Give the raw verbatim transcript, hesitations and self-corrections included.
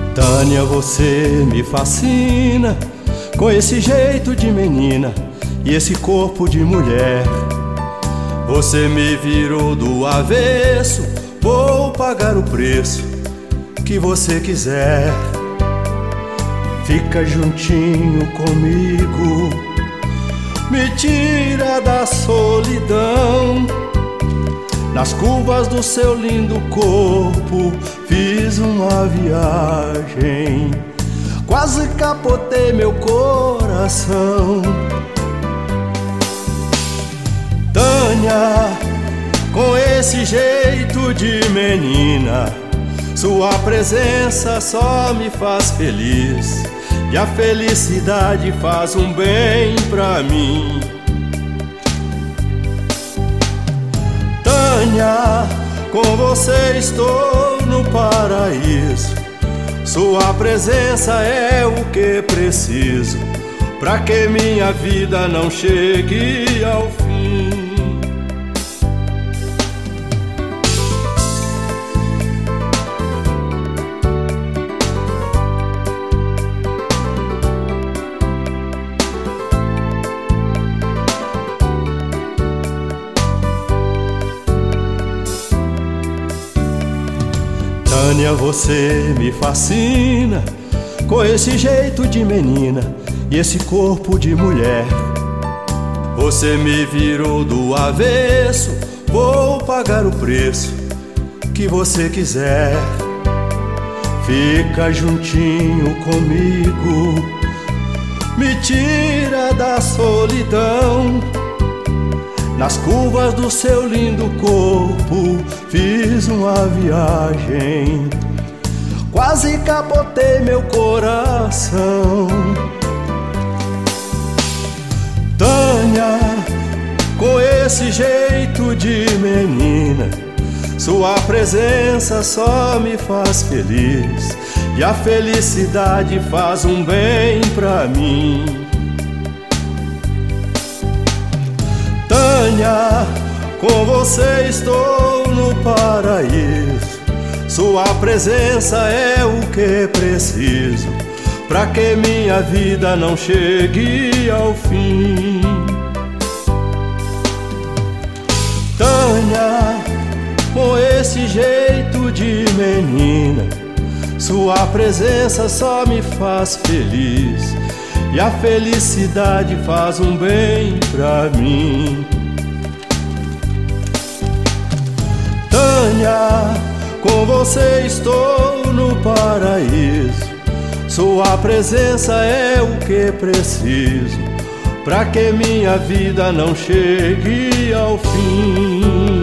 Tânia, você me fascina com esse jeito de menina e esse corpo de mulher. Você me virou do avesso, vou pagar o preço que você quiser. Fica juntinho comigo, me tira da solidão. Nas curvas do seu lindo corpo fiz uma viagem, quase capotei meu coração. Tânia, com esse jeito de menina, sua presença só me faz feliz, e a felicidade faz um bem pra mim. Tânia, com você estou no paraíso, sua presença é o que preciso, pra que minha vida não chegue ao fim. Tânia, você me fascina com esse jeito de menina e esse corpo de mulher. Você me virou do avesso, vou pagar o preço que você quiser. Fica juntinho comigo, me tira da solidão. Nas curvas do seu lindo corpo fiz uma viagem, quase capotei meu coração. Tânia, com esse jeito de menina, sua presença só me faz feliz, e a felicidade faz um bem pra mim. Tânia, com você estou no paraíso, sua presença é o que preciso, pra que minha vida não chegue ao fim. Tânia, com esse jeito de menina, sua presença só me faz feliz, e a felicidade faz um bem pra mim. Tânia, com você estou no paraíso, sua presença é o que preciso, pra que minha vida não chegue ao fim.